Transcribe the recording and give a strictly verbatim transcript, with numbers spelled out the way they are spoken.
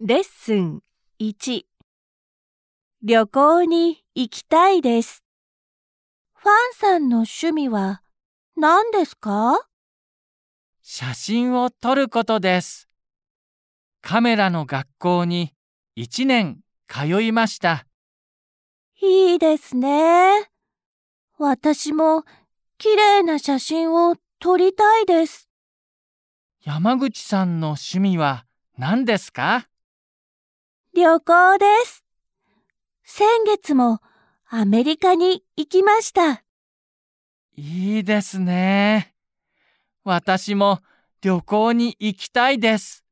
レッスンいち。旅行に行きたいです。ファンさんの趣味は何ですか？ 写真を撮ることです。カメラの学校にいちねん通いました。 いいですね。私もきれいな写真を撮りたいです。 山口さんの趣味は何ですか？ 旅行です。先月もアメリカに行きました。 いいですね。私も旅行に行きたいです。